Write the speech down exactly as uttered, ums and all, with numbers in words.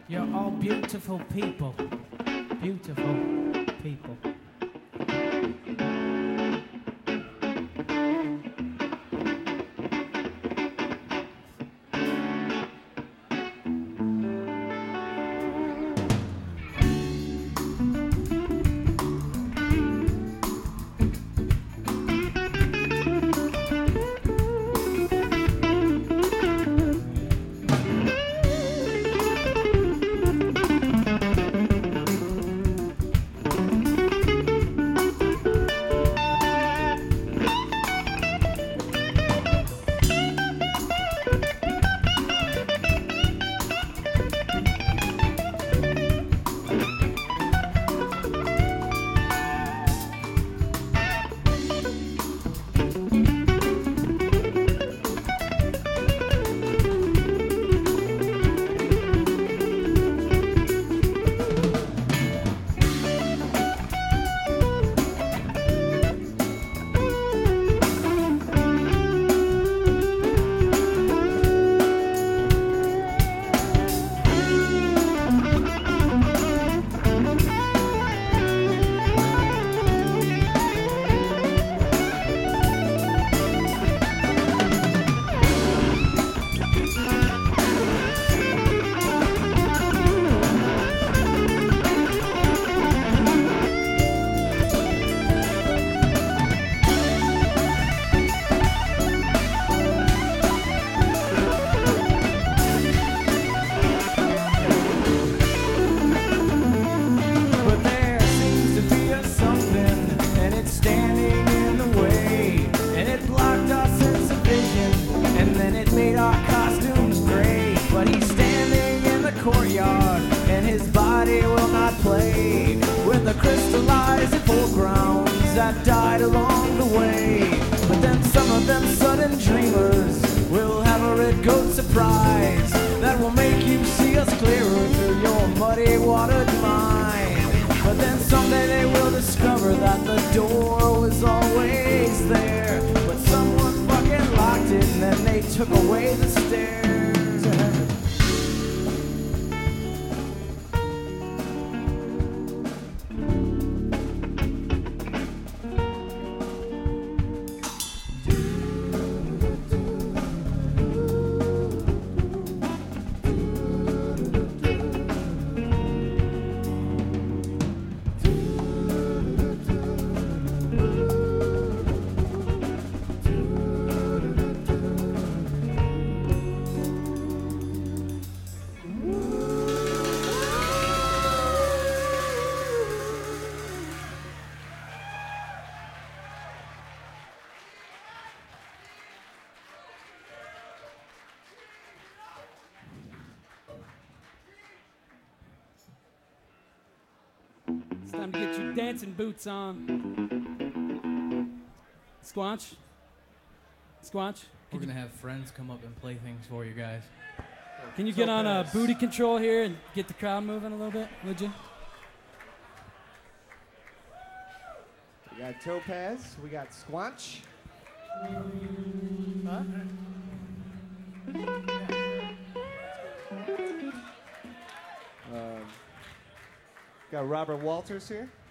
You're all beautiful people. Beautiful people. Crystallized foregrounds that died along the way. But then some of them sudden dreamers will have a red goat surprise that will make you see us clearer through your muddy watered mind. But then someday they will discover that the door was always there, but someone fucking locked it and then they took away the stairs to heaven. It's time to get your dancing boots on. Squanch? Squanch? We're going to have friends come up and play things for you guys. Can you get on a booty control here and get the crowd moving a little bit, would you? We got Topaz. We got Squanch. Huh? Um, got Robert Walters here.